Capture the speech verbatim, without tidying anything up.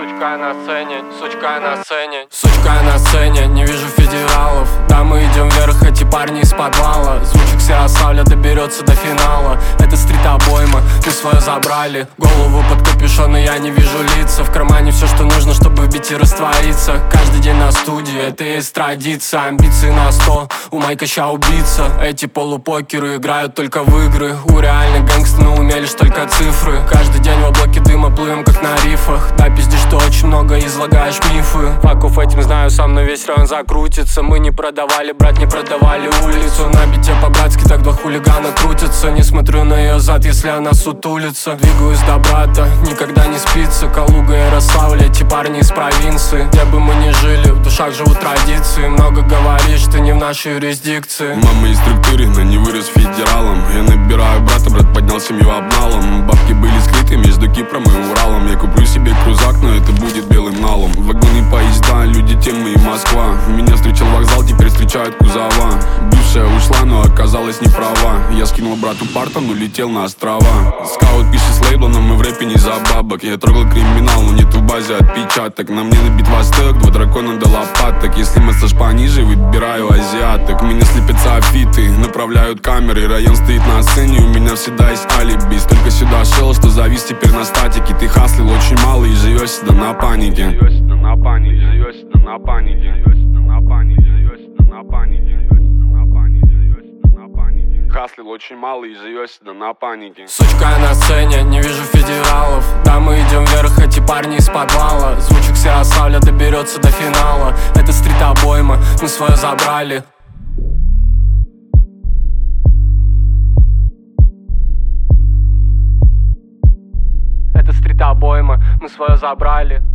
Сучка на сцене, сучка на сцене, сучка на сцене, не вижу федералов. Да, мы идем вверх, эти парни из подвала. Звучик с Ярославля доберется до финала. Это стрит-обойма, мы свое забрали. Голову под капюшон, и я не вижу лица. В кармане все, что нужно, чтобы в бите раствориться. Каждый день на студии, это и есть традиция. Амбиции на сто, у Майка ща убийца. Эти полупокеры играют только в игры. У реальных гэнгстов на уме лишь только цифры. Каждый день в облаке дыма плывем как на рифах. Да, пиздишь, что очень много излагаешь мифы. Факов этим знаю сам, но весь район закрутится. Мы не продавали, брат, не продавали улицу. На бите по-братски так два хулигана крутятся. Не смотрю на ее зад, если она сутулится. Двигаюсь до брата, никогда не спится. Калуга, Ярославль, эти парни из провинции. Где бы мы ни жили, в душах живут традиции. Много говоришь, ты не в нашей юрисдикции. Мама из структуре, но не вырос федералом. Я набираю брата, брат поднял семью обналом. Бабки были скрыты между Кипром и Уралом. Я куплю себе крузак, но это будет белым налом. Вагоны, поезда, люди, темы и Москва. Меня встречал вокзал, теперь встречают кузова. Бывшая ушла, но оказалась не права. Я скинул брату партон, улетел на острова. Скаут пишет с лейбла, но мы в рэпе не за бабок. Я трогал криминал, но нет в базе отпечаток. На мне набит восток, два дракона до лопаток. Если массаж пониже, выбираю азиаток. Меня слепят софиты, направляют камеры. Район стоит на сцене, у меня всегда есть алиби. Столько сюда шел, что завис теперь на статике. Ты хаслил очень мало и живешь всегда на панике. Живешь всегда на панике, живешь всегда на панике, живешь всегда на панике, живешь всегда на панике, живешь всегда на панике, живешь всегда на панике. Хаслил очень мало и живешь всегда на панике. Сучка на сцене, не вижу федералов. Да, мы идем вверх, эти парни из подвала. Звучик с Ярославля доберется до финала. Это стрит-обойма, мы свое забрали. Это стрит-обойма, мы свое забрали.